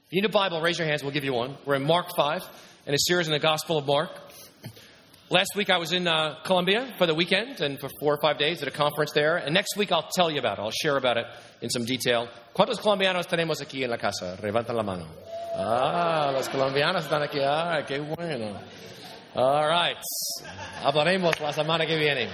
If you need a Bible, raise your hands. We'll give you one. We're in Mark 5 in a series in the Gospel of Mark. Last week I was in Colombia for the weekend and for 4 or 5 days at a conference there. And next week I'll tell you about it. I'll share about it in some detail. ¿Cuántos colombianos tenemos aquí en la casa? Levanten la mano. Los colombianos están aquí. Qué bueno. All right. Hablaremos la semana que viene.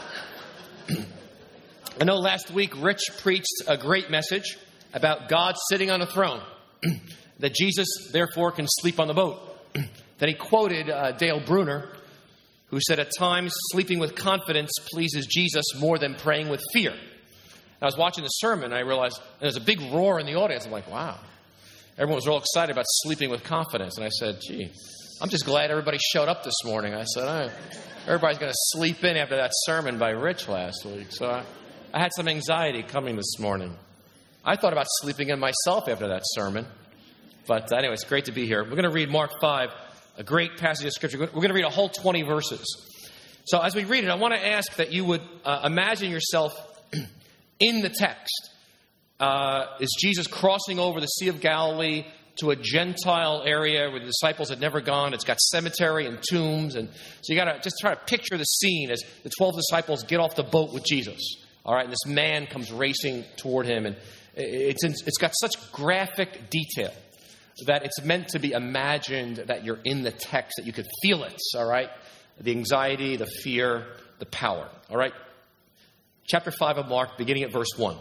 I know last week Rich preached a great message about God sitting on a throne, that Jesus, therefore, can sleep on the boat. Then he quoted Dale Bruner, who said, at times, sleeping with confidence pleases Jesus more than praying with fear. And I was watching the sermon, and I realized there was a big roar in the audience. I'm like, wow. Everyone was real excited about sleeping with confidence. And I said, gee, I'm just glad everybody showed up this morning. I said, everybody's going to sleep in after that sermon by Rich last week. So I had some anxiety coming this morning. I thought about sleeping in myself after that sermon. But anyway, it's great to be here. We're going to read Mark 5, a great passage of Scripture. We're going to read a whole 20 verses. So as we read it, I want to ask that you would imagine yourself in the text. Is Jesus crossing over the Sea of Galilee to a Gentile area where the disciples had never gone? It's got cemetery and tombs. And so you got to just try to picture the scene as the 12 disciples get off the boat with Jesus. All right, and this man comes racing toward him. And it's got such graphic detail that it's meant to be imagined that you're in the text, that you could feel it, all right? The anxiety, the fear, the power, all right? Chapter 5 of Mark, beginning at verse 1.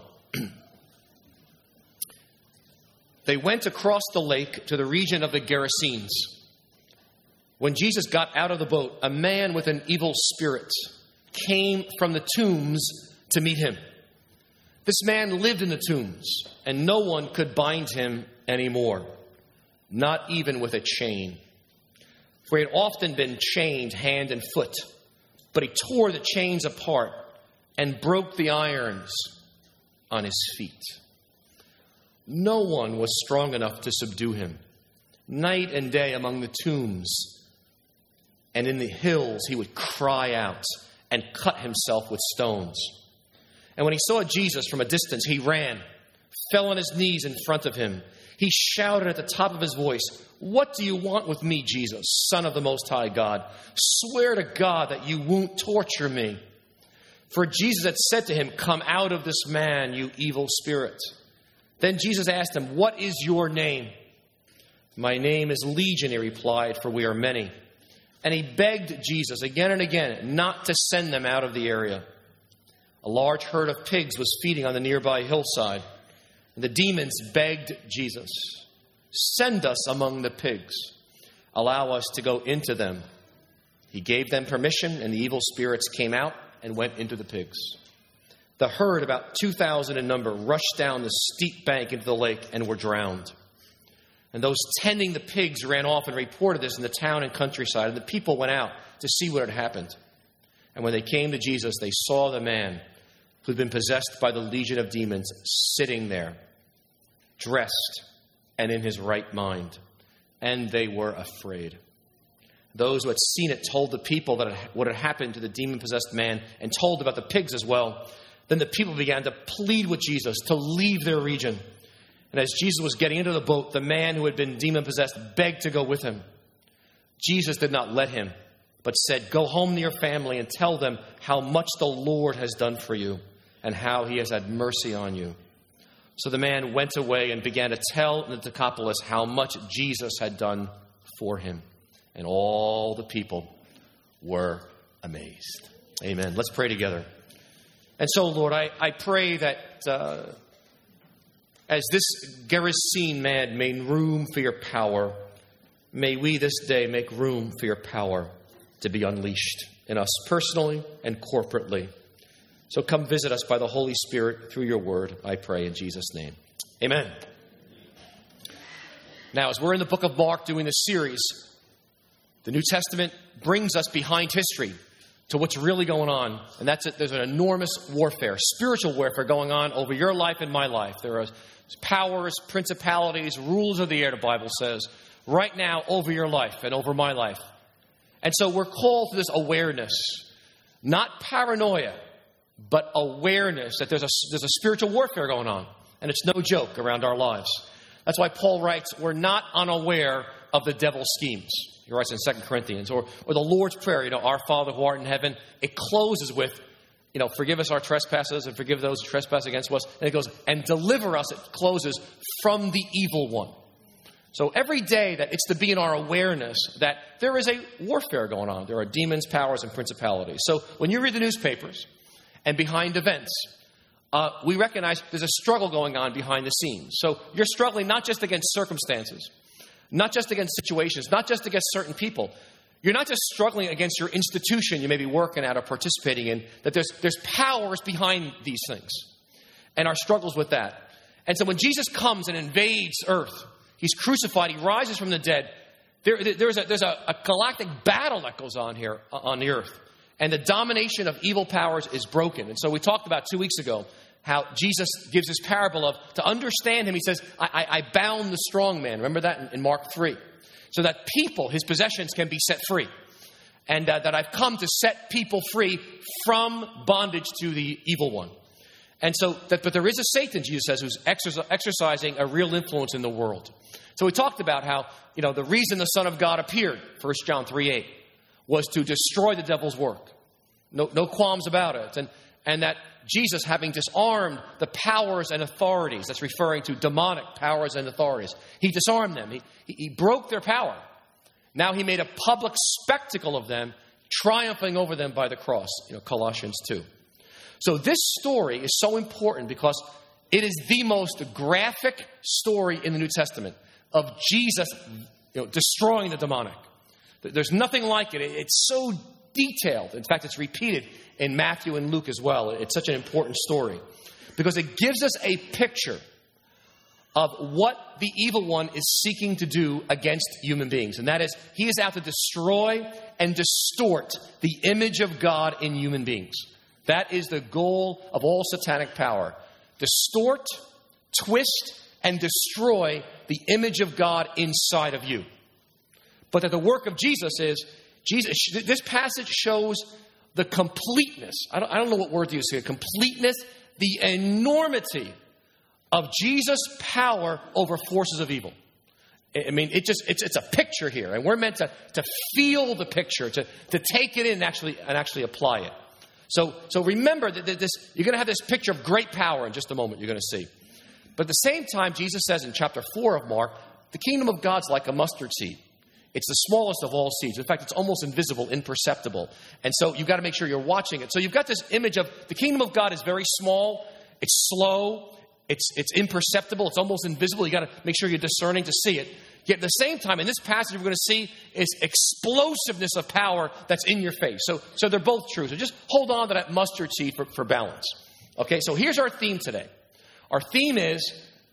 They went across the lake to the region of the Gerasenes. When Jesus got out of the boat, a man with an evil spirit came from the tombs to meet him. This man lived in the tombs, and no one could bind him anymore, not even with a chain. For he had often been chained hand and foot, but he tore the chains apart and broke the irons on his feet. No one was strong enough to subdue him. Night and day among the tombs and in the hills he would cry out and cut himself with stones. And when he saw Jesus from a distance, he ran, fell on his knees in front of him. He shouted at the top of his voice, "What do you want with me, Jesus, Son of the Most High God? Swear to God that you won't torture me." For Jesus had said to him, "Come out of this man, you evil spirit." Then Jesus asked him, "What is your name?" "My name is Legion," he replied, "for we are many." And he begged Jesus again and again not to send them out of the area. A large herd of pigs was feeding on the nearby hillside. And the demons begged Jesus, "Send us among the pigs. Allow us to go into them." He gave them permission, and the evil spirits came out and went into the pigs. The herd, about 2,000 in number, rushed down the steep bank into the lake and were drowned. And those tending the pigs ran off and reported this in the town and countryside. And the people went out to see what had happened. And when they came to Jesus, they saw the man who'd been possessed by the legion of demons sitting there, dressed and in his right mind. And they were afraid. Those who had seen it told the people what had happened to the demon-possessed man and told about the pigs as well. Then the people began to plead with Jesus to leave their region. And as Jesus was getting into the boat, the man who had been demon-possessed begged to go with him. Jesus did not let him, but said, "Go home to your family and tell them how much the Lord has done for you and how he has had mercy on you." So the man went away and began to tell the Decapolis how much Jesus had done for him. And all the people were amazed. Amen. Let's pray together. And so, Lord, I pray that as this Gerasene man made room for your power, may we this day make room for your power to be unleashed in us personally and corporately. So come visit us by the Holy Spirit through your word, I pray in Jesus' name. Amen. Now, as we're in the book of Mark doing this series, the New Testament brings us behind history to what's really going on. And that's it. There's an enormous warfare, spiritual warfare going on over your life and my life. There are powers, principalities, rulers of the air, the Bible says, right now over your life and over my life. And so we're called to this awareness, not paranoia, but awareness that there's a spiritual warfare going on. And it's no joke around our lives. That's why Paul writes, we're not unaware of the devil's schemes. He writes in 2 Corinthians. Or the Lord's Prayer, our Father who art in heaven. It closes with, forgive us our trespasses and forgive those who trespass against us. And it goes, and deliver us, it closes, from the evil one. So every day that it's to be in our awareness that there is a warfare going on. There are demons, powers, and principalities. So when you read the newspapers and behind events, we recognize there's a struggle going on behind the scenes. So you're struggling not just against circumstances, not just against situations, not just against certain people. You're not just struggling against your institution you may be working at or participating in, that there's powers behind these things and our struggles with that. And so when Jesus comes and invades earth, he's crucified, he rises from the dead, there's a galactic battle that goes on here on the earth. And the domination of evil powers is broken. And so we talked about 2 weeks ago how Jesus gives this parable of, to understand him, he says, I bound the strong man. Remember that in Mark 3. So that people, his possessions, can be set free. And that I've come to set people free from bondage to the evil one. And so, but there is a Satan, Jesus says, who's exercising a real influence in the world. So we talked about how, the reason the Son of God appeared, 1 John 3:8, was to destroy the devil's work. No qualms about it. And that Jesus, having disarmed the powers and authorities, that's referring to demonic powers and authorities, he disarmed them. He broke their power. Now he made a public spectacle of them, triumphing over them by the cross, Colossians 2. So this story is so important because it is the most graphic story in the New Testament of Jesus, destroying the demonic. There's nothing like it. It's so detailed. In fact, it's repeated in Matthew and Luke as well. It's such an important story because it gives us a picture of what the evil one is seeking to do against human beings. And that is, he is out to destroy and distort the image of God in human beings. That is the goal of all satanic power. Distort, twist, and destroy the image of God inside of you. But that the work of Jesus is, this passage shows the completeness. I don't know what word to use here. Completeness, the enormity of Jesus' power over forces of evil. I mean, it's a picture here, and we're meant to feel the picture, to take it in and actually apply it. So remember that you're going to have this picture of great power in just a moment. You're going to see, but at the same time, Jesus says in chapter 4 of Mark, the kingdom of God's like a mustard seed. It's the smallest of all seeds. In fact, it's almost invisible, imperceptible. And so you've got to make sure you're watching it. So you've got this image of the kingdom of God is very small. It's slow. It's imperceptible. It's almost invisible. You've got to make sure you're discerning to see it. Yet at the same time, in this passage, we're going to see is explosiveness of power that's in your face. So they're both true. So just hold on to that mustard seed for balance. Okay, so here's our theme today. Our theme is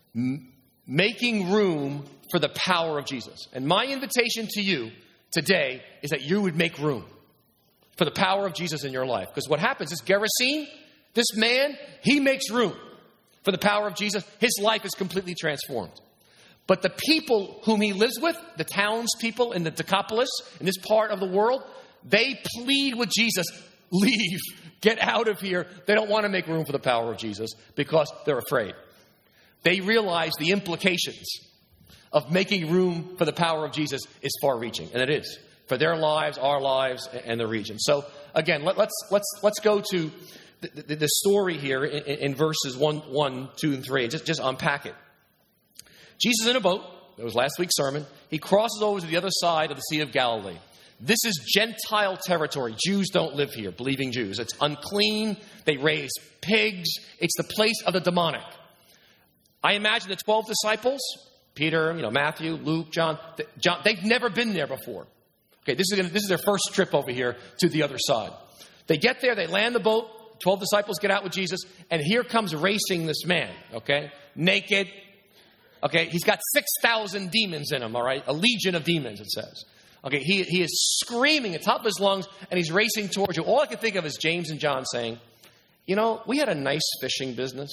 making room for the power of Jesus. And my invitation to you today is that you would make room for the power of Jesus in your life. Because what happens is Gerasene, this man, he makes room for the power of Jesus. His life is completely transformed. But the people whom he lives with, the townspeople in the Decapolis, in this part of the world, they plead with Jesus, leave, get out of here. They don't want to make room for the power of Jesus because they're afraid. They realize the implications of making room for the power of Jesus is far-reaching, and it is for their lives, our lives, and the region. So again, let's go to the story here in verses 1, 2, and 3, and just unpack it. Jesus is in a boat. That was last week's sermon. He crosses over to the other side of the Sea of Galilee. This is Gentile territory. Jews don't live here, believing Jews. It's unclean. They raise pigs. It's the place of the demonic. I imagine the 12 disciples, Peter, Matthew, Luke, John, they've never been there before. Okay, this is their first trip over here to the other side. They get there, they land the boat, 12 disciples get out with Jesus, and here comes racing this man, okay? Naked. Okay, he's got 6,000 demons in him, all right? A legion of demons, it says. Okay, he is screaming at the top of his lungs, and he's racing towards you. All I can think of is James and John saying, we had a nice fishing business.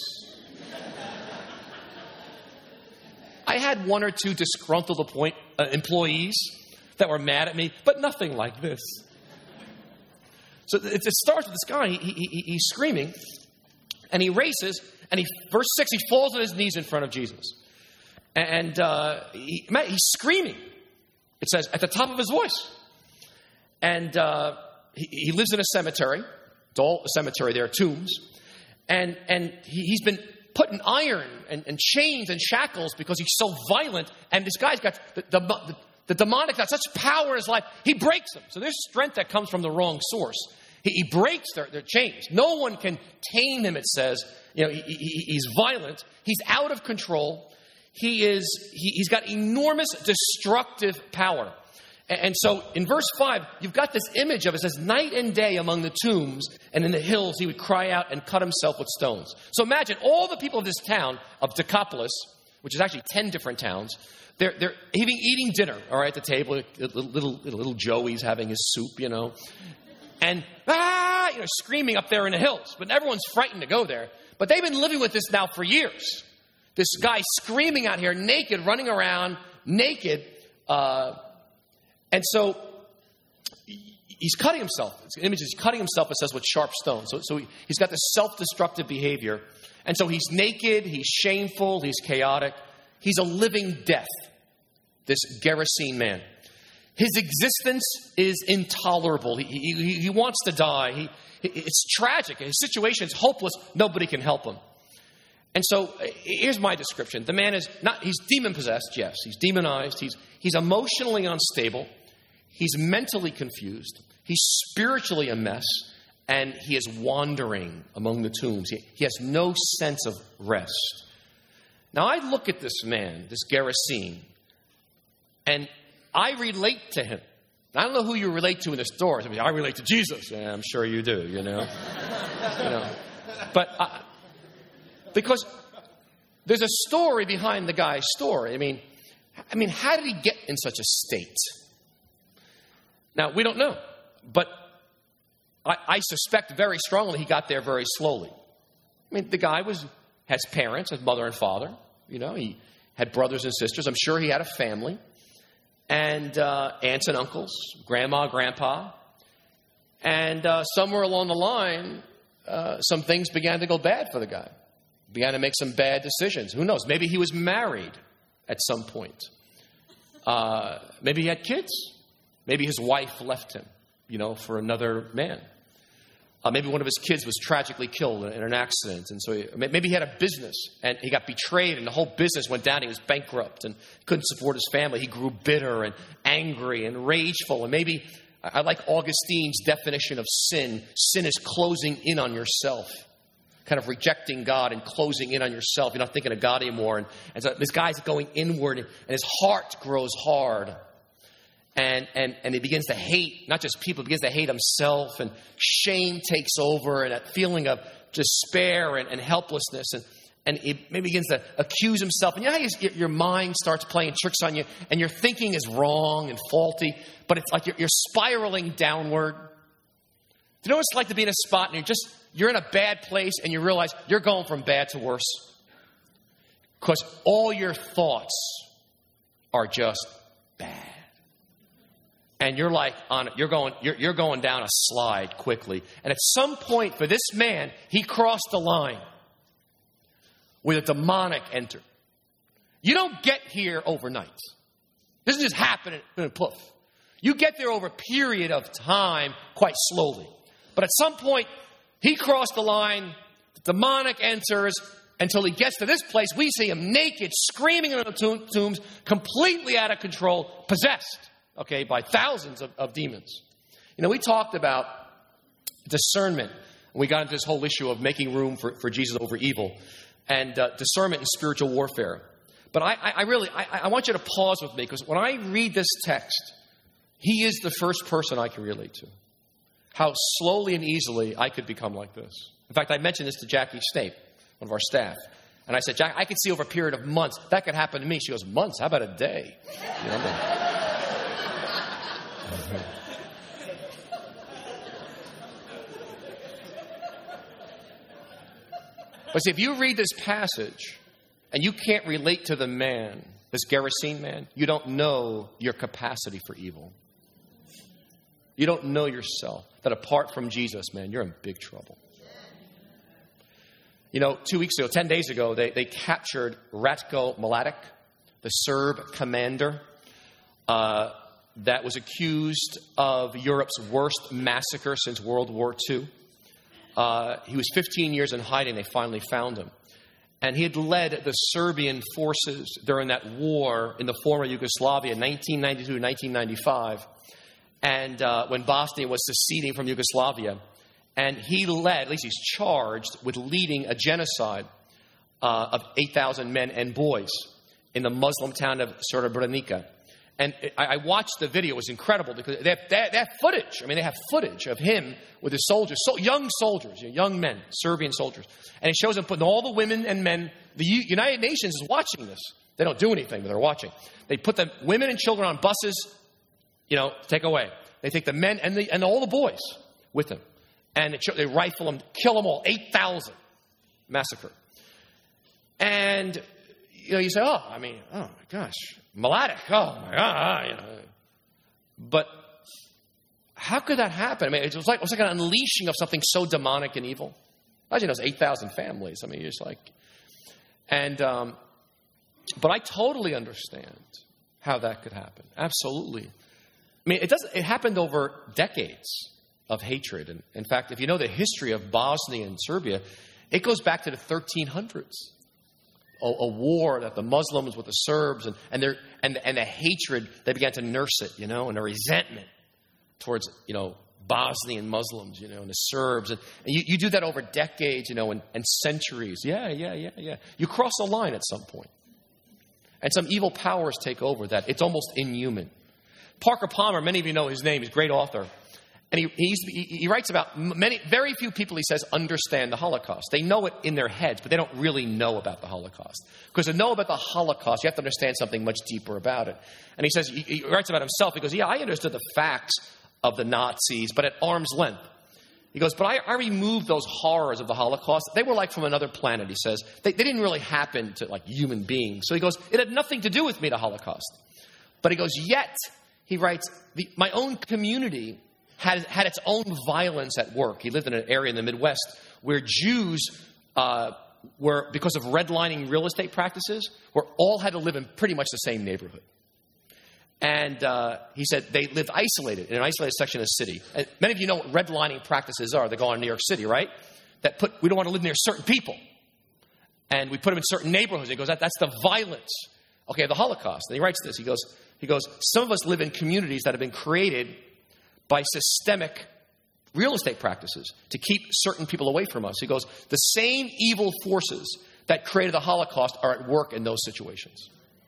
I had one or two disgruntled employees that were mad at me, but nothing like this. So it starts with this guy. He's screaming, and he races, and verse 6, he falls on his knees in front of Jesus. And he's screaming, it says, at the top of his voice. And he lives in a cemetery. It's all a cemetery. There are tombs. And he's been put in iron and chains and shackles because he's so violent. And this guy's got the demonic got such power in his life, he breaks them. So there's strength that comes from the wrong source. He breaks their chains. No one can tame him, it says. He's violent. He's out of control. He's got enormous destructive power. And so in verse 5, you've got this image of it. It says, night and day among the tombs and in the hills, he would cry out and cut himself with stones. So imagine all the people of this town of Decapolis, which is actually 10 different towns. They're eating dinner, all right, at the table. Little Joey's having his soup, and screaming up there in the hills. But everyone's frightened to go there. But they've been living with this now for years. This guy screaming out here, naked, running around, naked. And so he's cutting himself. It's an image. He's cutting himself, it says, with sharp stones. So he's got this self-destructive behavior. And so he's naked, he's shameful, he's chaotic. He's a living death, this Gerasene man. His existence is intolerable. He wants to die. It's tragic. His situation is hopeless. Nobody can help him. And so here's my description. The man he's demon-possessed, yes. He's demonized. He's emotionally unstable. He's mentally confused. He's spiritually a mess. And he is wandering among the tombs. He has no sense of rest. Now, I look at this man, this Gerasene, and I relate to him. I don't know who you relate to in the stores. I relate to Jesus. Yeah, I'm sure you do, But because there's a story behind the guy's story. I mean, how did he get in such a state? Now, we don't know. But I suspect very strongly he got there very slowly. The guy has parents, his mother and father. He had brothers and sisters. I'm sure he had a family. And aunts and uncles, grandma, grandpa. And somewhere along the line, some things began to go bad for the guy. Began to make some bad decisions. Who knows? Maybe he was married at some point. Maybe he had kids. Maybe his wife left him, for another man. Maybe one of his kids was tragically killed in an accident. And so maybe he had a business and he got betrayed and the whole business went down. He was bankrupt and couldn't support his family. He grew bitter and angry and rageful. And maybe, I like Augustine's definition of sin. Sin is closing in on yourself. Kind of rejecting God and closing in on yourself. You're not thinking of God anymore. And so this guy's going inward and his heart grows hard. And he begins to hate, not just people, he begins to hate himself, and shame takes over, and that feeling of despair and helplessness, and he maybe begins to accuse himself. And how your mind starts playing tricks on you, and your thinking is wrong and faulty, but it's like you're spiraling downward. Do you know what it's like to be in a spot and you're in a bad place, and you realize you're going from bad to worse? Because all your thoughts are just bad. And you're like you're going down a slide quickly. And at some point for this man, he crossed the line where the demonic entered. You don't get here overnight. This doesn't just happen in a poof. You get there over a period of time quite slowly. But at some point, he crossed the line, the demonic enters, until he gets to this place. We see him naked, screaming in the tombs, completely out of control, possessed. By thousands of demons. We talked about discernment. We got into this whole issue of making room for Jesus over evil and discernment in spiritual warfare. But I want you to pause with me, because when I read this text, he is the first person I can relate to. How slowly and easily I could become like this. In fact, I mentioned this to Jackie Snape, one of our staff. And I said, Jack, I could see over a period of months that could happen to me. She goes, months? How about a day? But see, if you read this passage and you can't relate to the man, this Gerasene man, you don't know your capacity for evil. You don't know yourself. That apart from Jesus, man, you're in big trouble. 2 weeks ago, 10 days ago, they captured Ratko Mladic. the Serb commander that was accused of Europe's worst massacre since World War II. He was 15 years in hiding. They finally found him. And he had led the Serbian forces during that war in the former Yugoslavia, 1992 to 1995, and when Bosnia was seceding from Yugoslavia. And he led, at least he's charged, with leading a genocide of 8,000 men and boys in the Muslim town of Srebrenica. And I watched the video. It was incredible because they have footage. I mean, they have footage of him with his soldiers, young soldiers, young men, Serbian soldiers. And it shows him putting all the women and men. The United Nations is watching this. They don't do anything, but they're watching. They put the women and children on buses, take away. They take the men and all the boys with them. And they rifle them, kill them all, 8,000 massacre. And, you say, oh my gosh, Mladic, oh my God, But how could that happen? I mean, it was like an unleashing of something so demonic and evil. Imagine those 8,000 families. I mean, it's like, but I totally understand how that could happen. Absolutely. I mean, it happened over decades of hatred. And in fact, if you know the history of Bosnia and Serbia, it goes back to the 1300s. A war that the Muslims with the Serbs and the hatred, they began to nurse it, and the resentment towards, Bosnian Muslims, and the Serbs. And you do that over decades, and centuries. Yeah. You cross a line at some point. And some evil powers take over that. It's almost inhuman. Parker Palmer, many of you know his name. He's a great author. And he writes about very few people, he says, understand the Holocaust. They know it in their heads, but they don't really know about the Holocaust. Because to know about the Holocaust, you have to understand something much deeper about it. And he says, he writes about himself. He goes, I understood the facts of the Nazis, but at arm's length. He goes, but I removed those horrors of the Holocaust. They were like from another planet, he says. They didn't really happen to like human beings. So he goes, it had nothing to do with me, the Holocaust. But he goes, yet, he writes, my own community had its own violence at work. He lived in an area in the Midwest where Jews were, because of redlining real estate practices, all had to live in pretty much the same neighborhood. And he said they lived isolated, in an isolated section of the city. And many of you know what redlining practices are. They go on in New York City, right? We don't want to live near certain people. And we put them in certain neighborhoods. He goes, that's the violence, of the Holocaust. And he writes this. He goes, some of us live in communities that have been created by systemic real estate practices to keep certain people away from us. He goes, the same evil forces that created the Holocaust are at work in those situations.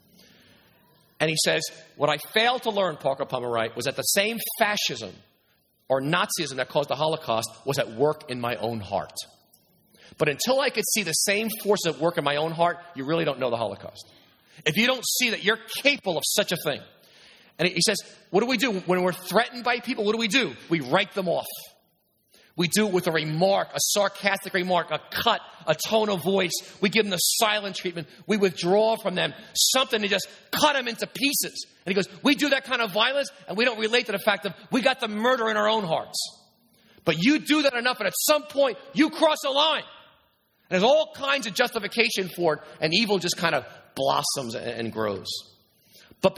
And he says, what I failed to learn, Parker Palmer writes, was that the same fascism or Nazism that caused the Holocaust was at work in my own heart. But until I could see the same forces at work in my own heart, you really don't know the Holocaust. If you don't see that you're capable of such a thing. And he says, what do we do? When we're threatened by people, what do? We write them off. We do it with a remark, a sarcastic remark, a cut, a tone of voice. We give them the silent treatment. We withdraw from them, something to just cut them into pieces. And he goes, we do that kind of violence, and we don't relate to the fact that we got the murder in our own hearts. But you do that enough, and at some point, you cross a line. And there's all kinds of justification for it, and evil just kind of blossoms and grows. But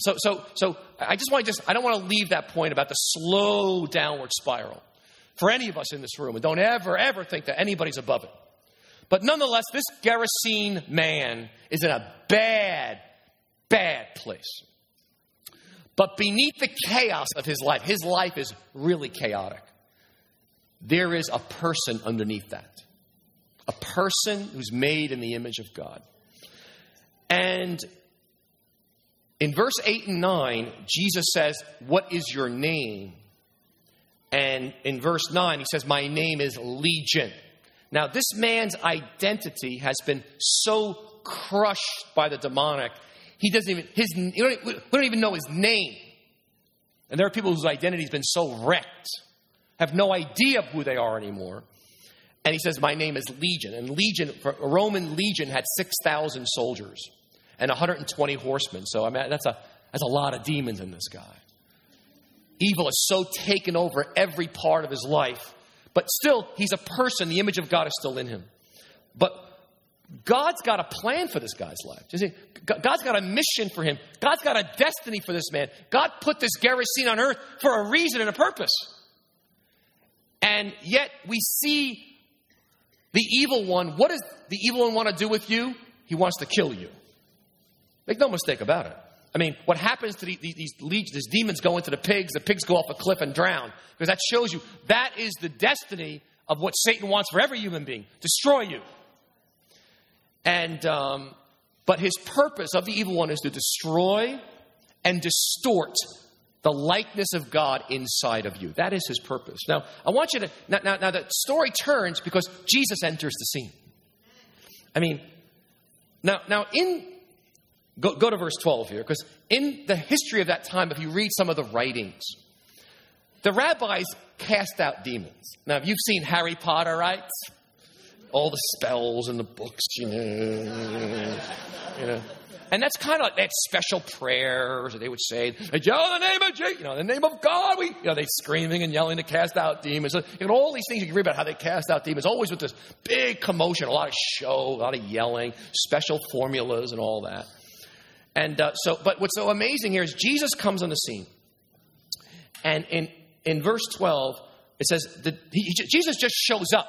I don't want to leave that point about the slow downward spiral for any of us in this room. And don't ever think that anybody's above it. But nonetheless, this Gerasene man is in a bad place. But beneath the chaos of his life is really chaotic. There is a person underneath that. A person who's made in the image of God. And in verse 8 and 9, Jesus says, what is your name? And in verse 9, he says, my name is Legion. Now, this man's identity has been so crushed by the demonic, we don't even know his name. And there are people whose identity has been so wrecked, have no idea who they are anymore. And he says, my name is Legion. And a Roman legion had 6,000 soldiers and 120 horsemen. So that's a lot of demons in this guy. Evil has so taken over every part of his life. But still, he's a person. The image of God is still in him. But God's got a plan for this guy's life. You see, God's got a mission for him. God's got a destiny for this man. God put this Gerasene on earth for a reason and a purpose. And yet we see the evil one. What does the evil one want to do with you? He wants to kill you. Make no mistake about it. I mean, what happens to these demons go into the pigs go off a cliff and drown. Because that shows you that is the destiny of what Satan wants for every human being. Destroy you. And, but his purpose of the evil one is to destroy and distort the likeness of God inside of you. That is his purpose. Now, I want you to, now the story turns because Jesus enters the scene. I mean, now go to verse 12 here, because in the history of that time, if you read some of the writings, the rabbis cast out demons. Now, if you've seen Harry Potter, right? All the spells in the books, you know. And that's kind of like that special prayers that they would say, yell in the name of Jesus, in the name of God, they screaming and yelling to cast out demons. So, all these things you can read about how they cast out demons, always with this big commotion, a lot of show, a lot of yelling, special formulas and all that. And but what's so amazing here is Jesus comes on the scene. And in verse 12, it says, Jesus just shows up.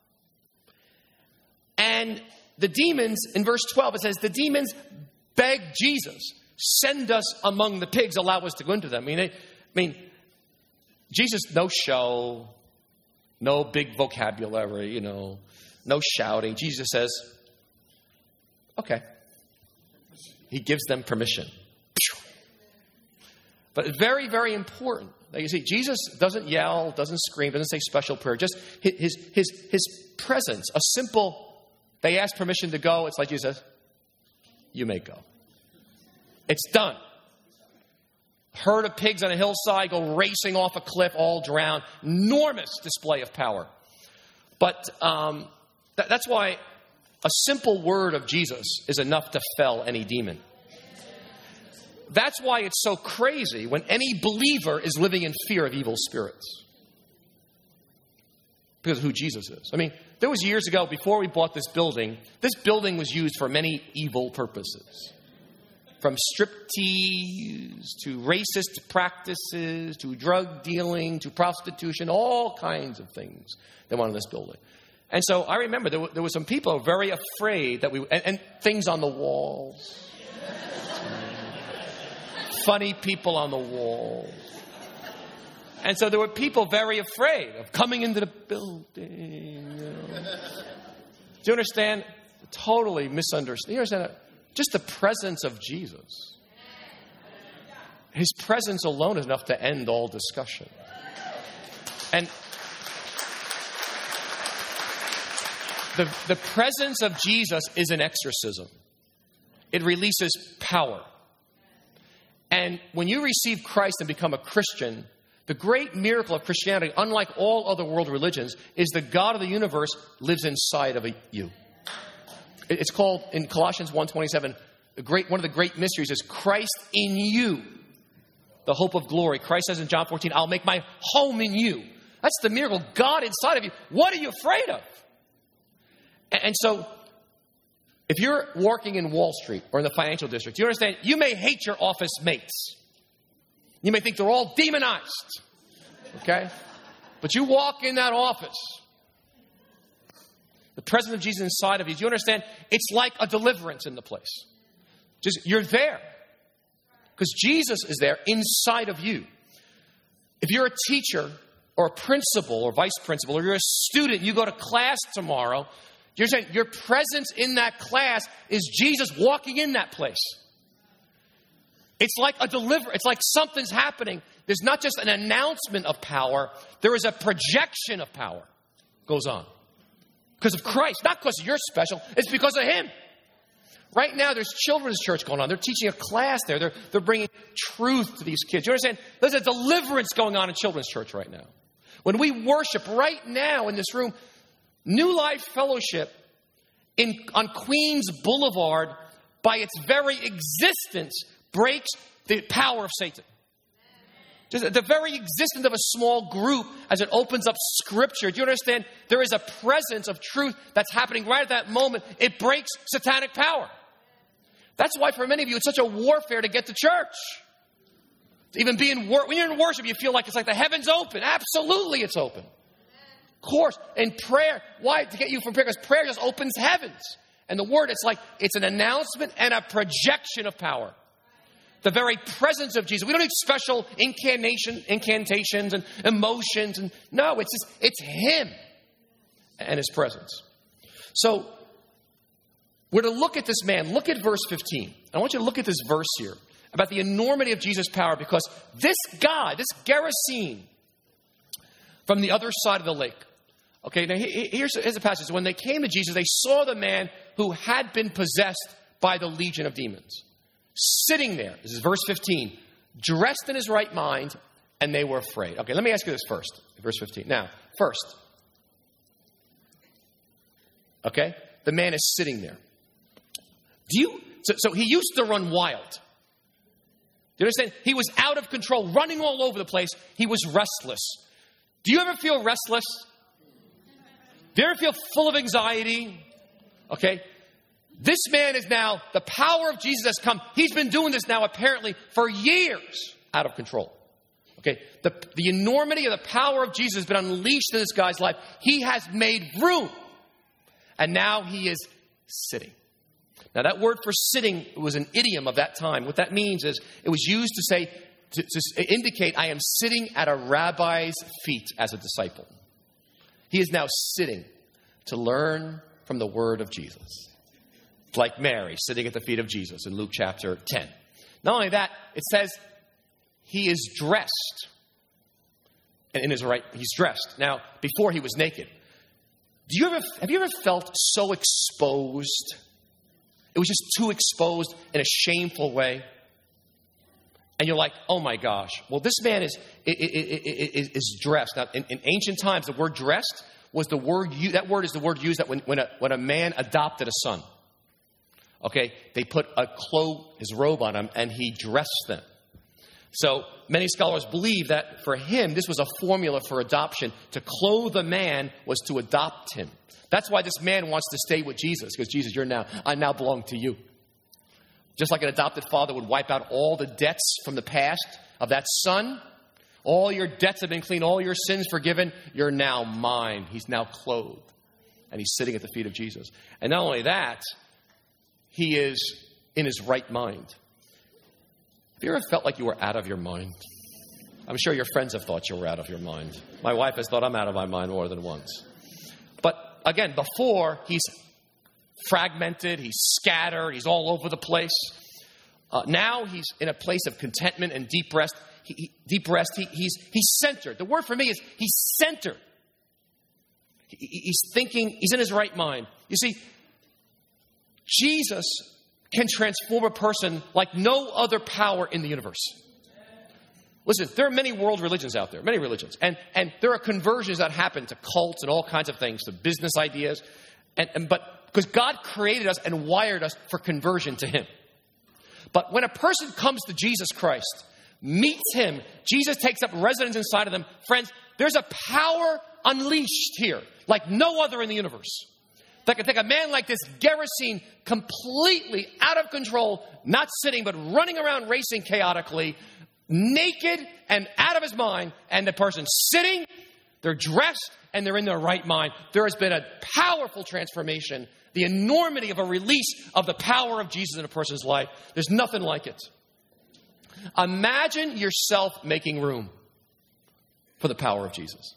And the demons, in verse 12, it says, the demons beg Jesus, send us among the pigs, allow us to go into them. I mean, Jesus, no show, no big vocabulary, no shouting. Jesus says, okay. He gives them permission. But it's very, very important. Like you see, Jesus doesn't yell, doesn't scream, doesn't say special prayer. Just his presence, a simple, they ask permission to go. It's like Jesus says, you may go. It's done. Herd of pigs on a hillside go racing off a cliff, all drown. Enormous display of power. But that's why a simple word of Jesus is enough to fell any demon. That's why it's so crazy when any believer is living in fear of evil spirits. Because of who Jesus is. I mean, there was years ago, before we bought this building was used for many evil purposes. From striptease to racist practices to drug dealing to prostitution, all kinds of things they wanted in this building. And so I remember there were some people who were very afraid that and things on the walls. Funny people on the walls. And so there were people very afraid of coming into the building. Do you understand? Totally misunderstood. You understand that? Just the presence of Jesus. His presence alone is enough to end all discussion. And the presence of Jesus is an exorcism. It releases power. And when you receive Christ and become a Christian, the great miracle of Christianity, unlike all other world religions, is the God of the universe lives inside of you. It's called, in Colossians 1:27, one of the great mysteries is Christ in you, the hope of glory. Christ says in John 14, I'll make my home in you. That's the miracle. God inside of you. What are you afraid of? And so, if you're working in Wall Street or in the financial district, you understand, you may hate your office mates. You may think they're all demonized. Okay? But you walk in that office, the presence of Jesus inside of you, do you understand? It's like a deliverance in the place. Just, you're there. Because Jesus is there inside of you. If you're a teacher or a principal or vice principal, or you're a student, you go to class tomorrow, you're saying your presence in that class is Jesus walking in that place. It's like a deliverance. It's like something's happening. There's not just an announcement of power. There is a projection of power. Goes on. Because of Christ. Not because you're special. It's because of Him. Right now, there's children's church going on. They're teaching a class there. They're bringing truth to these kids. You understand? There's a deliverance going on in children's church right now. When we worship right now in this room, New Life Fellowship on Queens Boulevard, by its very existence, breaks the power of Satan. Just the very existence of a small group as it opens up Scripture. Do you understand? There is a presence of truth that's happening right at that moment. It breaks satanic power. That's why for many of you, it's such a warfare to get to church. Even when you're in worship, you feel like it's like the heavens open. Absolutely, it's open. Of course, in prayer, why? To get you from prayer, because prayer just opens heavens. And the word, it's an announcement and a projection of power. The very presence of Jesus. We don't need special incantations and emotions. No, it's Him and His presence. So, we're to look at this man. Look at verse 15. I want you to look at this verse here about the enormity of Jesus' power, because this guy, this Gerasene, from the other side of the lake. Okay, now here's a passage. When they came to Jesus, they saw the man who had been possessed by the legion of demons, sitting there. This is verse 15, dressed in his right mind, and they were afraid. Okay, let me ask you this first, verse 15. Now, first, okay, the man is sitting there. So he used to run wild. Do you understand? He was out of control, running all over the place. He was restless. Do you ever feel restless? Do you ever feel full of anxiety? Okay. This man is now, the power of Jesus has come. He's been doing this now apparently for years, out of control. Okay. The enormity of the power of Jesus has been unleashed in this guy's life. He has made room. And now he is sitting. Now, that word for sitting was an idiom of that time. What that means is it was used to say, to indicate, I am sitting at a rabbi's feet as a disciple. He is now sitting to learn from the word of Jesus. Like Mary sitting at the feet of Jesus in Luke chapter 10. Not only that, it says he is dressed. And he's dressed. Now, before he was naked. Have you ever felt so exposed? It was just too exposed in a shameful way. And you're like, oh my gosh. Well, this man is dressed. Now, in ancient times, the word dressed was the word, that word is the word used that when a man adopted a son. Okay, they put his robe on him, and he dressed them. So many scholars believe that for him, this was a formula for adoption. To clothe a man was to adopt him. That's why this man wants to stay with Jesus, because Jesus, I now belong to you. Just like an adopted father would wipe out all the debts from the past of that son. All your debts have been clean, all your sins forgiven. You're now mine. He's now clothed. And he's sitting at the feet of Jesus. And not only that, he is in his right mind. Have you ever felt like you were out of your mind? I'm sure your friends have thought you were out of your mind. My wife has thought I'm out of my mind more than once. But again, before, he's fragmented, he's scattered, he's all over the place. Now he's in a place of contentment and deep rest. He's centered. The word for me is he's centered. He's thinking, he's in his right mind. You see, Jesus can transform a person like no other power in the universe. Listen, there are many world religions out there, many religions. And there are conversions that happen to cults and all kinds of things, to business ideas. But because God created us and wired us for conversion to Him. But when a person comes to Jesus Christ, meets Him, Jesus takes up residence inside of them. Friends, there's a power unleashed here like no other in the universe. That can take a man like this Gerasene, completely out of control, not sitting, but running around racing chaotically, naked and out of his mind, and the person sitting, they're dressed, and they're in their right mind. There has been a powerful transformation, the enormity of a release of the power of Jesus in a person's life. There's nothing like it. Imagine yourself making room for the power of Jesus.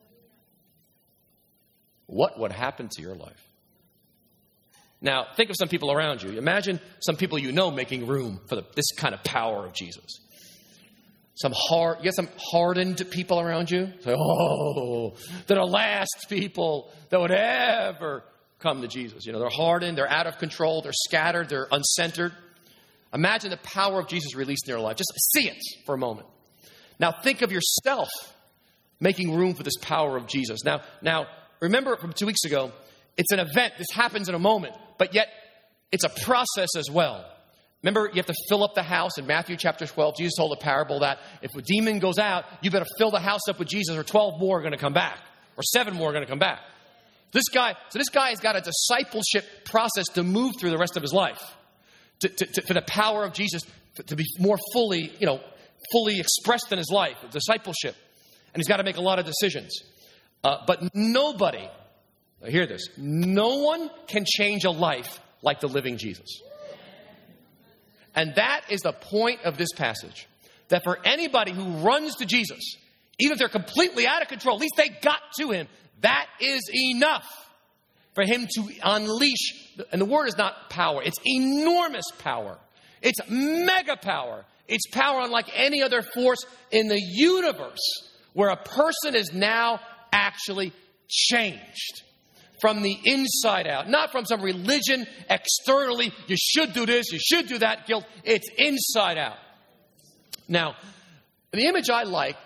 What would happen to your life? Now, think of some people around you. Imagine some people you know making room for this kind of power of Jesus. You got some hardened people around you. Say, oh, they're the last people that would ever come to Jesus. You know, they're hardened, they're out of control, they're scattered, they're uncentered. Imagine the power of Jesus released in your life. Just see it for a moment. Now think of yourself making room for this power of Jesus. Now remember from 2 weeks ago, it's an event. This happens in a moment, but yet it's a process as well. Remember, you have to fill up the house. In Matthew chapter 12, Jesus told a parable that if a demon goes out, you better fill the house up with Jesus, or 12 more are going to come back, or 7 more are going to come back. This guy has got a discipleship process to move through the rest of his life, for the power of Jesus to be more fully expressed in his life, discipleship. And he's got to make a lot of decisions. But nobody, hear this, no one can change a life like the living Jesus. And that is the point of this passage. That for anybody who runs to Jesus, even if they're completely out of control, at least they got to him, that is enough for him to unleash. And the word is not power. It's enormous power. It's mega power. It's power unlike any other force in the universe, where a person is now actually changed from the inside out. Not from some religion externally. You should do this, you should do that guilt. It's inside out. Now, the image I like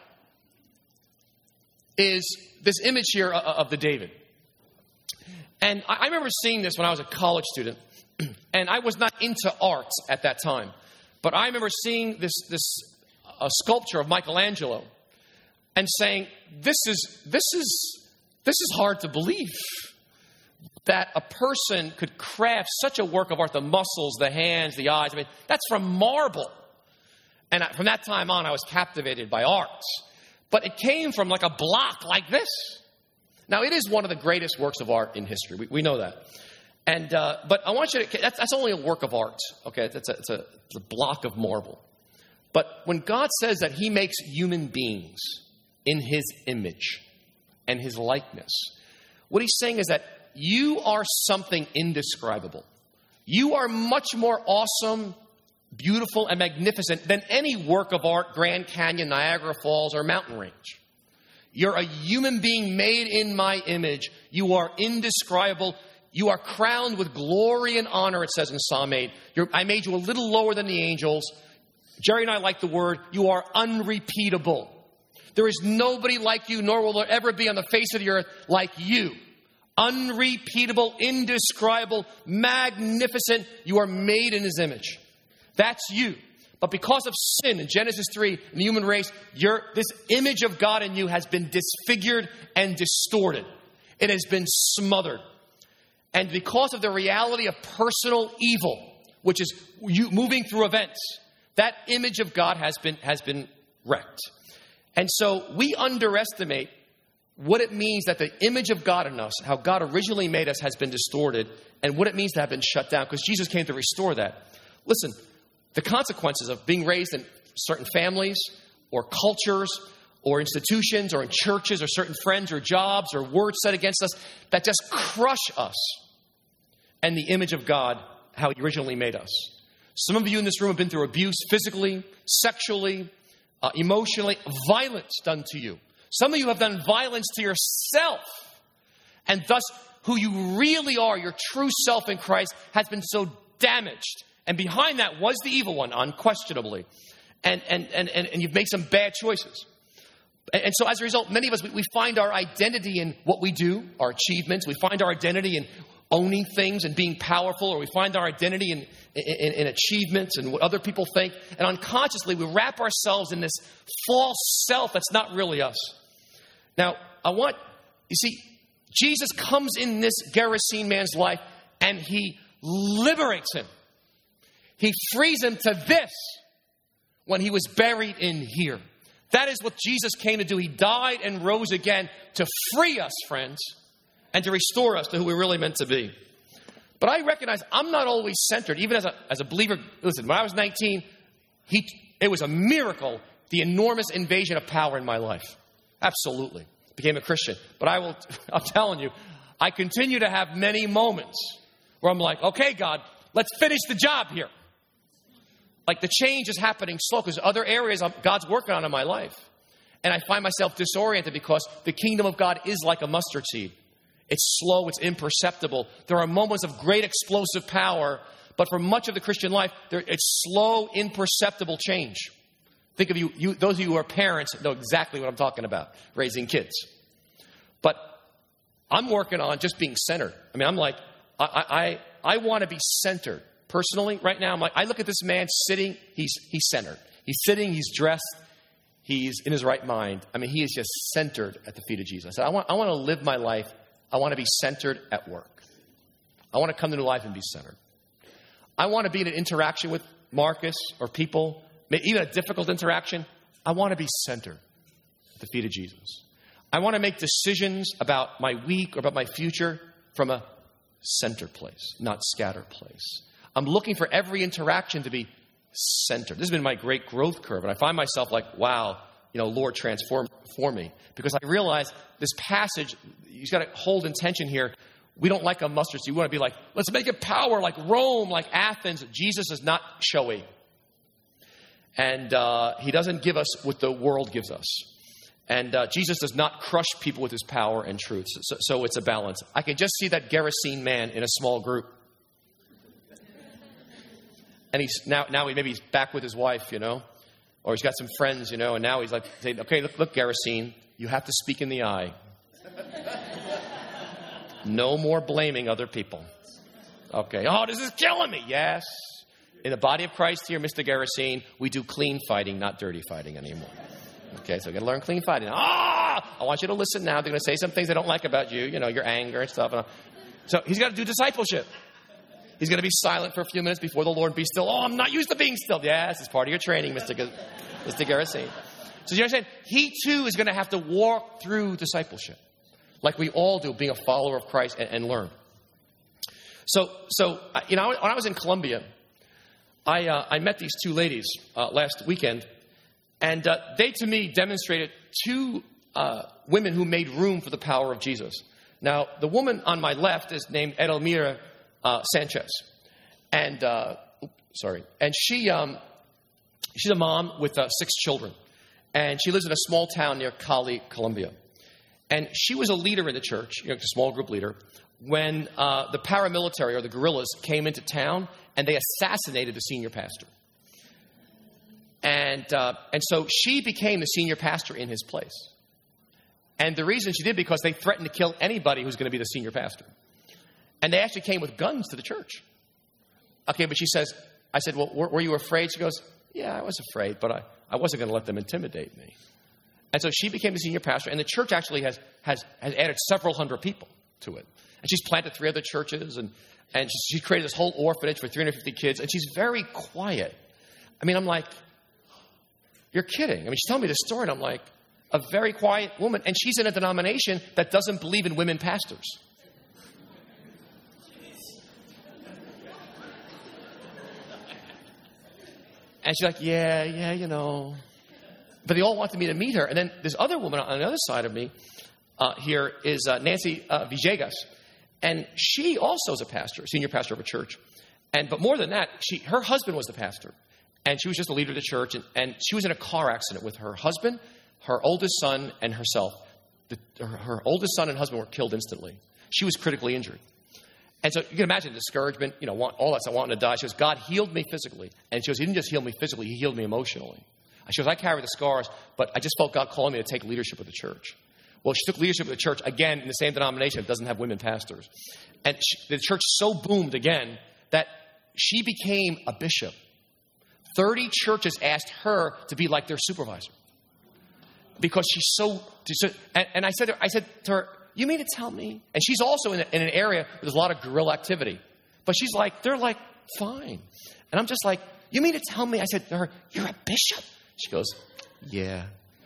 is this image here of the David. And I remember seeing this when I was a college student. And I was not into arts at that time. But I remember seeing this sculpture of Michelangelo and saying, this is hard to believe. That a person could craft such a work of art, the muscles, the hands, the eyes. I mean, that's from marble. And from that time on, I was captivated by arts. But it came from like a block like this. Now, it is one of the greatest works of art in history. We know that. And but I want you to, that's only a work of art. Okay, it's a block of marble. But when God says that he makes human beings in his image and his likeness, what he's saying is that you are something indescribable. You are much more awesome, beautiful, and magnificent than any work of art, Grand Canyon, Niagara Falls, or mountain range. You're a human being made in my image. You are indescribable. You are crowned with glory and honor, it says in Psalm 8. I made you a little lower than the angels. Jerry and I like the word. You are unrepeatable. There is nobody like you, nor will there ever be on the face of the earth like you. Unrepeatable, indescribable, magnificent. You are made in his image. That's you. But because of sin in Genesis 3, in the human race, this image of God in you has been disfigured and distorted. It has been smothered. And because of the reality of personal evil, which is you moving through events, that image of God has been wrecked. And so we underestimate what it means that the image of God in us, how God originally made us, has been distorted, and what it means to have been shut down, because Jesus came to restore that. Listen, the consequences of being raised in certain families or cultures or institutions or in churches or certain friends or jobs or words said against us that just crush us and the image of God, how he originally made us. Some of you in this room have been through abuse physically, sexually, emotionally, violence done to you. Some of you have done violence to yourself. And thus, who you really are, your true self in Christ, has been so damaged. And behind that was the evil one, unquestionably. And you've made some bad choices. And so as a result, many of us, we find our identity in what we do, our achievements. We find our identity in owning things and being powerful, or we find our identity in achievements and what other people think. And unconsciously, we wrap ourselves in this false self that's not really us. Now, you see, Jesus comes in this Gerasene man's life and he liberates him. He frees him to this when he was buried in here. That is what Jesus came to do. He died and rose again to free us, friends, and to restore us to who we're really meant to be. But I recognize I'm not always centered. Even as a believer, listen, when I was 19, it was a miracle, the enormous invasion of power in my life. Absolutely. Became a Christian. But I'm telling you, I continue to have many moments where I'm like, okay, God, let's finish the job here. Like the change is happening slow because other areas God's working on in my life. And I find myself disoriented because the kingdom of God is like a mustard seed. It's slow, it's imperceptible. There are moments of great explosive power, but for much of the Christian life, it's slow, imperceptible change. Think of you, those of you who are parents know exactly what I'm talking about, raising kids. But I'm working on just being centered. I mean, I'm like, I want to be centered. personally right now. I look at this man sitting, he's centered. He's sitting, he's dressed, he's in his right mind. I mean, he is just centered at the feet of Jesus. I want to live my life. I want to be centered at work. I want to come to new life and be centered. I want to be in an interaction with Marcus or people, even a difficult interaction. I want to be centered at the feet of Jesus. I want to make decisions about my week or about my future from a centered place, not scattered place. I'm looking for every interaction to be centered. This has been my great growth curve. And I find myself like, wow, Lord, transform me. Because I realize this passage, you've got to hold intention here. We don't like a mustard seed. We want to be like, let's make it power like Rome, like Athens. Jesus is not showy. And he doesn't give us what the world gives us. And Jesus does not crush people with his power and truth. So it's a balance. I can just see that Gerasene man in a small group. And he's now maybe he's back with his wife, or he's got some friends, and now he's like saying, okay, look, Gerasene, you have to speak in the eye. No more blaming other people. Okay. Oh, this is killing me. Yes. In the body of Christ here, Mr. Gerasene, we do clean fighting, not dirty fighting anymore. Okay, so we're going to learn clean fighting. I want you to listen now. They're going to say some things they don't like about you, your anger and stuff. So he's got to do discipleship. He's going to be silent for a few minutes before the Lord, be still. Oh, I'm not used to being still. Yes, it's part of your training, Mr. Gerasene. So you understand? He too is going to have to walk through discipleship, like we all do, being a follower of Christ and learn. So when I was in Colombia, I met these two ladies last weekend, and they to me demonstrated two women who made room for the power of Jesus. Now, the woman on my left is named Edelmira Sanchez, and she's a mom with 6 children, and she lives in a small town near Cali, Colombia. And she was a leader in the church, a small group leader, when the paramilitary or the guerrillas came into town and they assassinated the senior pastor. And so she became the senior pastor in his place. And the reason she did, because they threatened to kill anybody who's going to be the senior pastor. And they actually came with guns to the church. Okay, but she says, I said, well, were you afraid? She goes, yeah, I was afraid, but I wasn't going to let them intimidate me. And so she became the senior pastor, and the church actually has added several hundred people to it. And she's planted 3 other churches, and she created this whole orphanage for 350 kids, and she's very quiet. I mean, I'm like, you're kidding. I mean, she's telling me this story, and I'm like, a very quiet woman, and she's in a denomination that doesn't believe in women pastors. And she's like, yeah. But they all wanted me to meet her. And then this other woman on the other side of me here is Nancy Villegas. And she also is a pastor, senior pastor of a church. But more than that, her husband was the pastor. And she was just a leader of the church. And she was in a car accident with her husband, her oldest son, and herself. Her oldest son and husband were killed instantly. She was critically injured. And so you can imagine discouragement, all that stuff, wanting to die. She goes, God healed me physically. And she goes, he didn't just heal me physically, he healed me emotionally. She goes, I carry the scars, but I just felt God calling me to take leadership of the church. Well, she took leadership of the church, again, in the same denomination that doesn't have women pastors. And the church so boomed again that she became a bishop. 30 churches asked her to be like their supervisor. Because she's so... And I said to her, you mean to tell me? And she's also in an area where there's a lot of guerrilla activity. But she's like, they're like, fine. And I'm just like, you mean to tell me? I said to her, you're a bishop? She goes, yeah.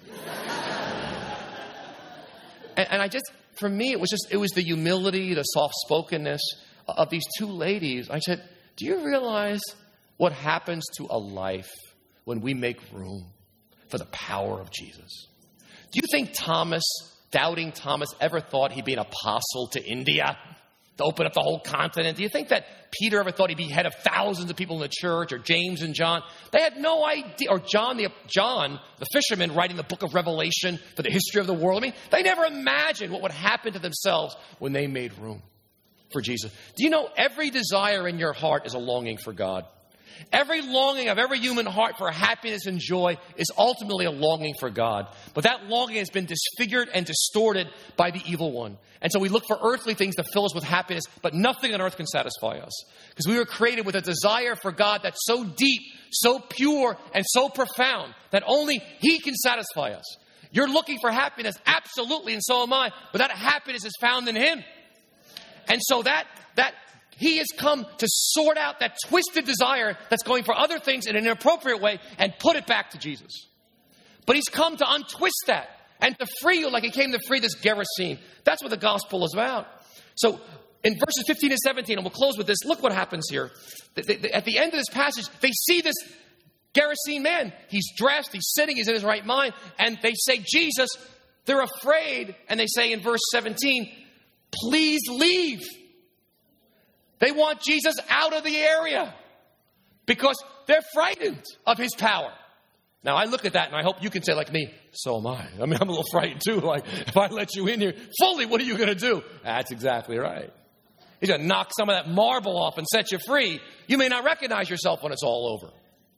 and I just, for me, it was the humility, the soft-spokenness of these two ladies. I said, do you realize what happens to a life when we make room for the power of Jesus? Do you think doubting Thomas, ever thought he'd be an apostle to India, to open up the whole continent? Do you think that Peter ever thought he'd be head of thousands of people in the church, or James and John? They had no idea. Or John, the fisherman, writing the book of Revelation for the history of the world. I mean, they never imagined what would happen to themselves when they made room for Jesus. Do you know every desire in your heart is a longing for God? Every longing of every human heart for happiness and joy is ultimately a longing for God. But that longing has been disfigured and distorted by the evil one. And so we look for earthly things to fill us with happiness, but nothing on earth can satisfy us. Because we were created with a desire for God that's so deep, so pure, and so profound that only He can satisfy us. You're looking for happiness, absolutely, and so am I. But that happiness is found in Him. And so that He has come to sort out that twisted desire that's going for other things in an inappropriate way and put it back to Jesus. But He's come to untwist that and to free you like He came to free this Gerasene. That's what the gospel is about. So in verses 15 and 17, and we'll close with this, look what happens here. At the end of this passage, they see this Gerasene man. He's dressed, he's sitting, he's in his right mind. And they say, Jesus, they're afraid. And they say in verse 17, please leave. They want Jesus out of the area because they're frightened of His power. Now, I look at that and I hope you can say like me, so am I. I mean, I'm a little frightened too. Like, if I let you in here fully, what are you going to do? That's exactly right. He's going to knock some of that marble off and set you free. You may not recognize yourself when it's all over.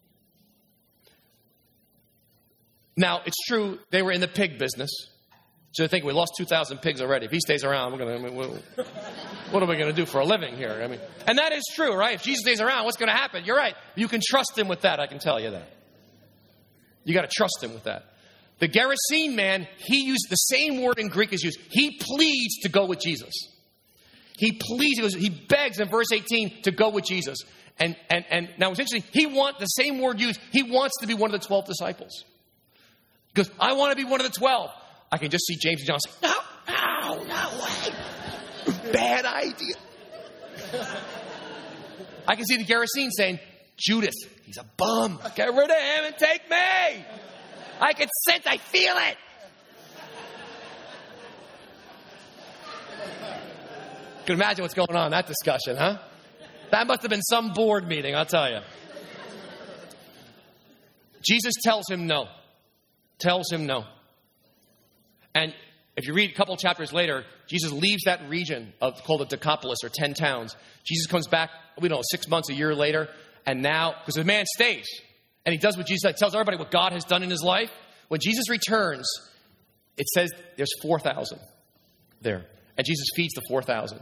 Now, it's true, they were in the pig business. So they think we lost 2,000 pigs already. If he stays around, what are we going to do for a living here? I mean, and that is true, right? If Jesus stays around, what's going to happen? You're right. You can trust Him with that, I can tell you that. You got to trust Him with that. The Gerasene man, he used the same word in Greek as used. He pleads to go with Jesus. He pleads, he begs in verse 18 to go with Jesus. And now it's interesting, he wants the same word used. He wants to be one of the 12 disciples. Because I want to be one of the 12. I can just see James and John say, no way. Bad idea. I can see the Gerasene saying, Judas, he's a bum. Get rid of him and take me. I can sense, I feel it. You can imagine what's going on in that discussion, huh? That must have been some board meeting, I'll tell you. Jesus tells him no. Tells him no. And if you read a couple chapters later, Jesus leaves that region called the Decapolis, or 10 towns. Jesus comes back, 6 months, a year later. And now, because the man stays, and he does what Jesus said, tells everybody what God has done in his life. When Jesus returns, it says there's 4,000 there. And Jesus feeds the 4,000.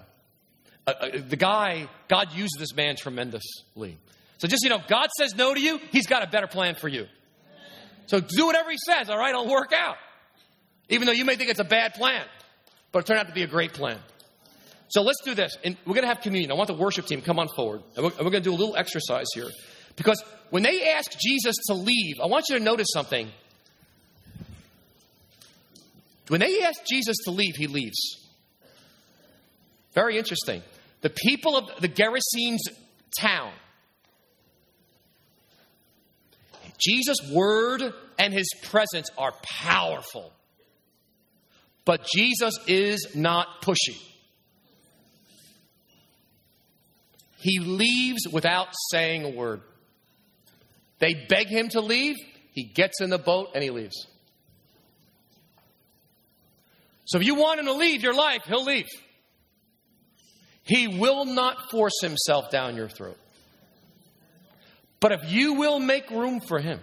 God uses this man tremendously. So just, God says no to you, He's got a better plan for you. So do whatever He says, all right? It'll work out. Even though you may think it's a bad plan, but it turned out to be a great plan. So let's do this. And we're going to have communion. I want the worship team come on forward. And we're going to do a little exercise here. Because when they ask Jesus to leave, I want you to notice something. When they ask Jesus to leave, He leaves. Very interesting. The people of the Gerasene's town, Jesus' word and His presence are powerful. But Jesus is not pushy. He leaves without saying a word. They beg Him to leave. He gets in the boat and He leaves. So if you want Him to leave your life, He'll leave. He will not force Himself down your throat. But if you will make room for Him,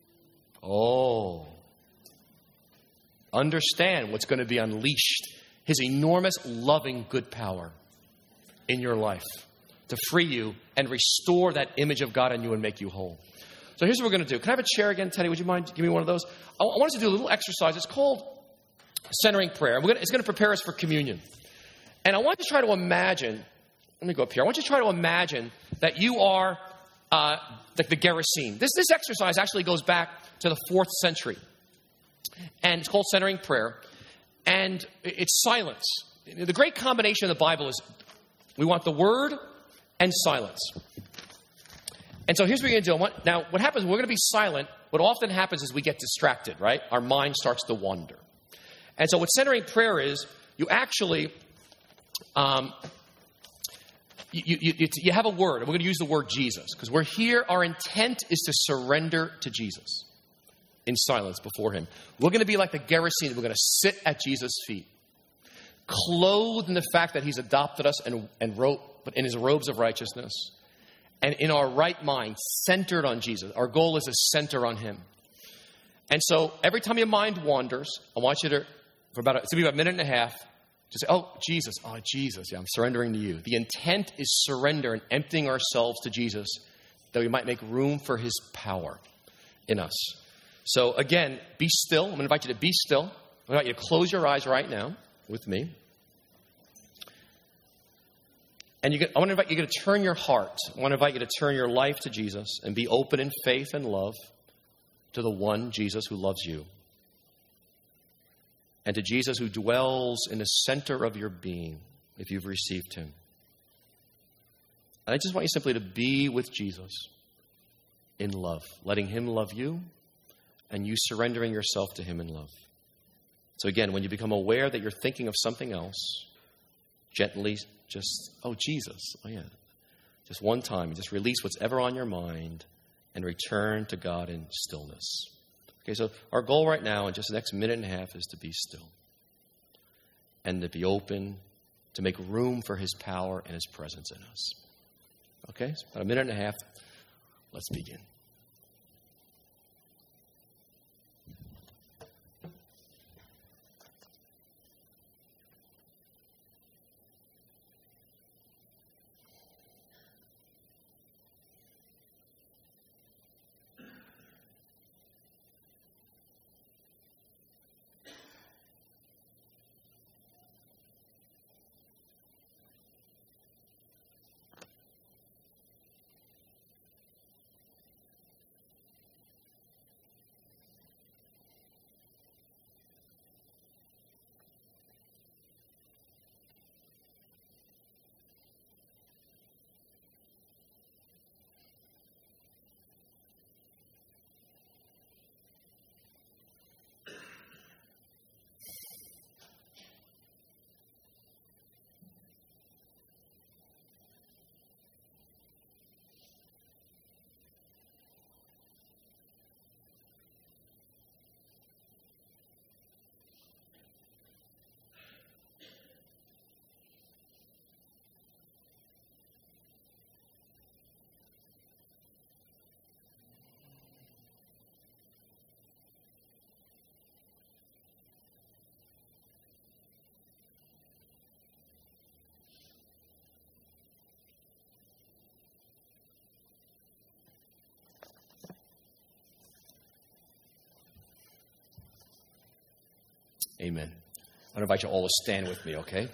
understand what's going to be unleashed. His enormous, loving, good power in your life to free you and restore that image of God in you and make you whole. So here's what we're going to do. Can I have a chair again, Teddy? Would you mind giving me one of those? I want us to do a little exercise. It's called centering prayer. It's going to prepare us for communion. And I want you to try to imagine, let me go up here. I want you to try to imagine that you are the Gerasene. This exercise actually goes back to the 4th century. And it's called centering prayer. And it's silence. The great combination of the Bible is we want the word and silence. And so here's what we're going to do. Now, what happens when we're going to be silent, what often happens is we get distracted, right? Our mind starts to wander. And so what centering prayer is, you actually, you have a word. And we're going to use the word Jesus. Because we're here, our intent is to surrender to Jesus in silence before Him. We're going to be like the Gerasene. We're going to sit at Jesus' feet, clothed in the fact that He's adopted us and wrote in His robes of righteousness. and in our right mind, centered on Jesus. Our goal is to center on him. And so every time your mind wanders, I want you to, it's going to be about a minute and a half, just say, oh, Jesus, yeah, I'm surrendering to you. The intent is surrender and emptying ourselves to Jesus that we might make room for his power in us. So again, be still. I'm going to invite you to be still. I want you to close your eyes right now with me. And I want to invite you to turn your heart. I want to invite you to turn your life to Jesus and be open in faith and love to the one Jesus who loves you. And to Jesus who dwells in the center of your being if you've received him. And I just want you simply to be with Jesus in love, letting him love you and you surrendering yourself to him in love. So again, when you become aware that you're thinking of something else, gently just, oh, Jesus, oh yeah. Just one time, just release what's ever on your mind and return to God in stillness. Okay, so our goal right now in just the next minute and a half is to be still and to be open, to make room for his power and his presence in us. Okay, so about a minute and a half. Let's begin. Amen. I want to invite you all to stand with me, okay?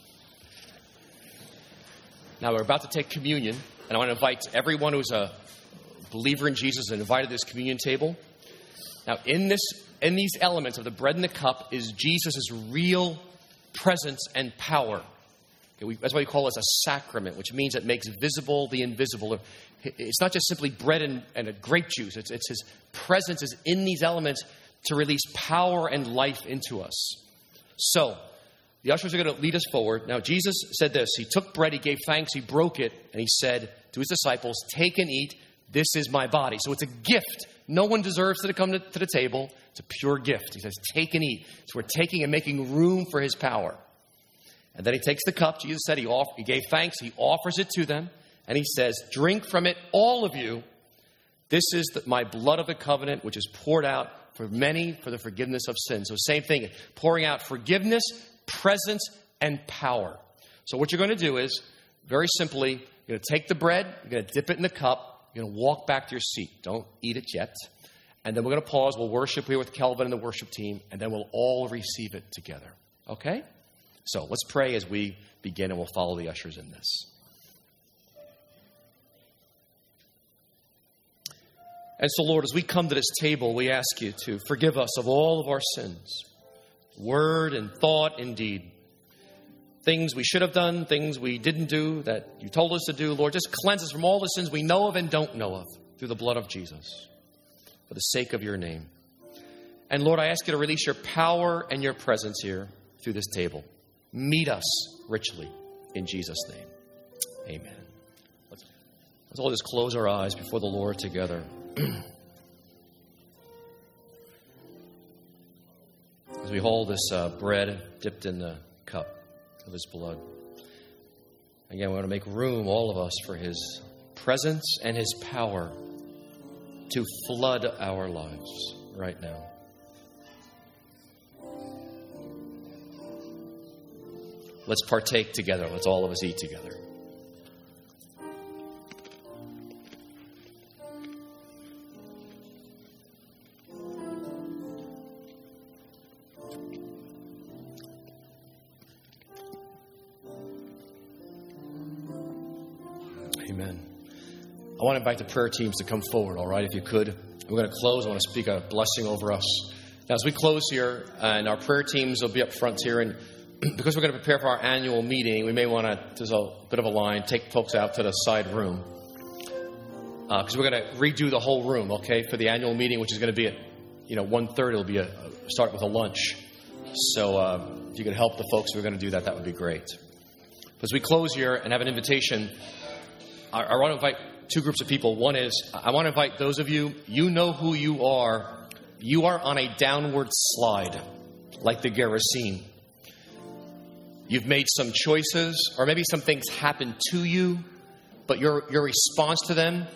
Now we're about to take communion, and I want to invite everyone who's a believer in Jesus and invited to this communion table. Now in these elements of the bread and the cup is Jesus' real presence and power. Okay, that's why we call this a sacrament, which means it makes visible the invisible. It's not just simply bread and a grape juice. It's his presence is in these elements to release power and life into us. So, the ushers are going to lead us forward. Now, Jesus said this. He took bread, he gave thanks, he broke it, and he said to his disciples, take and eat, this is my body. So it's a gift. No one deserves to come to the table. It's a pure gift. He says, take and eat. So we're taking and making room for his power. And then he takes the cup. Jesus said he gave thanks, he offers it to them, and he says, drink from it, all of you. This is my blood of the covenant, which is poured out for many for the forgiveness of sins. So same thing, pouring out forgiveness, presence, and power. So what you're going to do is, very simply, you're going to take the bread, you're going to dip it in the cup, you're going to walk back to your seat. Don't eat it yet. And then we're going to pause. We'll worship here with Kelvin and the worship team, and then we'll all receive it together. Okay? So let's pray as we begin, and we'll follow the ushers in this. And so, Lord, as we come to this table, we ask you to forgive us of all of our sins, word and thought and deed. Things we should have done, things we didn't do that you told us to do. Lord, just cleanse us from all the sins we know of and don't know of through the blood of Jesus for the sake of your name. And Lord, I ask you to release your power and your presence here through this table. Meet us richly in Jesus' name. Amen. Let's all just close our eyes before the Lord together. As we hold this bread dipped in the cup of his blood. Again, we want to make room, all of us, for his presence and His power to flood our lives right now. Let's partake together. Let's all of us eat together. Amen. I want to invite the prayer teams to come forward, all right, if you could. We're going to close. I want to speak a blessing over us. Now, as we close here, and our prayer teams will be up front here, and because we're going to prepare for our annual meeting, we may want to, there's a bit of a line, take folks out to the side room. Because we're going to redo the whole room, okay, for the annual meeting, which is going to be at, 1:30. It'll be start with a lunch. So if you could help the folks who are going to do that, that would be great. As we close here and have an invitation, I want to invite two groups of people. One is, I want to invite those of you, you know who you are. You are on a downward slide, like the Gerasene. You've made some choices, or maybe some things happened to you, but your response to them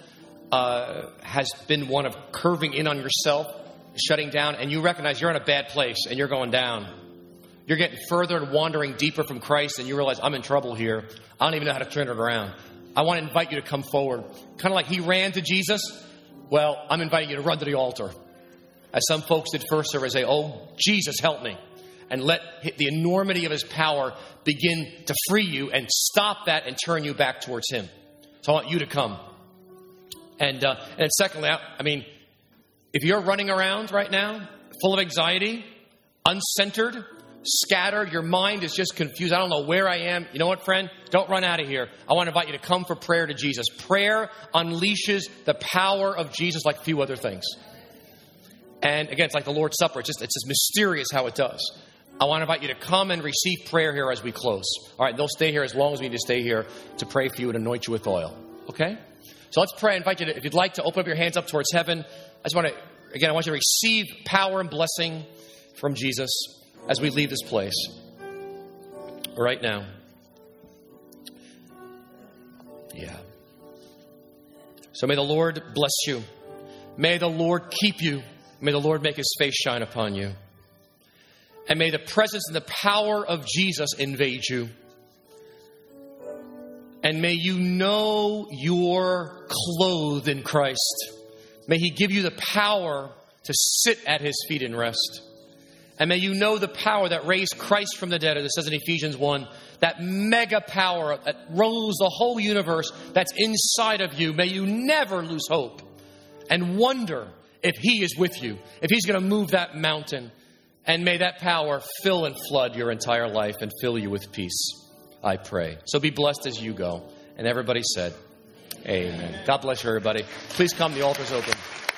has been one of curving in on yourself, shutting down, and you recognize you're in a bad place and you're going down. You're getting further and wandering deeper from Christ, and you realize, I'm in trouble here. I don't even know how to turn it around. I want to invite you to come forward. Kind of like he ran to Jesus. Well, I'm inviting you to run to the altar. As some folks did first service, say, oh, Jesus, help me. And let the enormity of His power begin to free you and stop that and turn you back towards Him. So I want you to come. And secondly, if you're running around right now, full of anxiety, uncentered, scattered, your mind is just confused. I don't know where I am. You know what, friend? Don't run out of here. I want to invite you to come for prayer to Jesus. Prayer unleashes the power of Jesus like few other things. And again, it's like the Lord's Supper. It's just mysterious how it does. I want to invite you to come and receive prayer here as we close. All right, they'll stay here as long as we need to stay here to pray for you and anoint you with oil. Okay? So let's pray. I invite you to, if you'd like to, open up your hands up towards heaven. I want you to receive power and blessing from Jesus as we leave this place right now. Yeah. So may the Lord bless you. May the Lord keep you. May the Lord make His face shine upon you. And may the presence and the power of Jesus invade you. And may you know you're clothed in Christ. May He give you the power to sit at His feet and rest. And may you know the power that raised Christ from the dead, as it says in Ephesians 1, that mega power that rose the whole universe that's inside of you. May you never lose hope and wonder if He is with you, if He's going to move that mountain. And may that power fill and flood your entire life and fill you with peace, I pray. So be blessed as you go. And everybody said, amen. God bless you, everybody. Please come. The altar's open.